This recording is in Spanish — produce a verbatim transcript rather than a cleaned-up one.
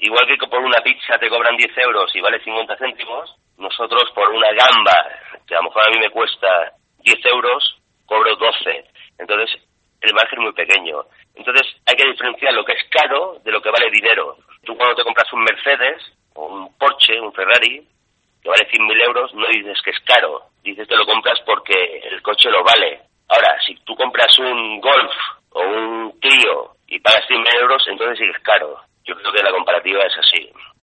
igual que por una pizza te cobran diez euros y vale cincuenta céntimos, nosotros por una gamba, que a lo mejor a mí me cuesta diez euros, cobro doce. Entonces, el margen es muy pequeño. Entonces, hay que diferenciar lo que es caro de lo que vale dinero. Tú cuando te compras un Mercedes, o un Porsche, un Ferrari, que vale cien mil euros, no dices que es caro. Dices que lo compras porque el coche lo vale. Ahora, si tú compras un Golf o un Clio y pagas cien mil euros, entonces sí que es caro. Yo creo que la comparativa es así.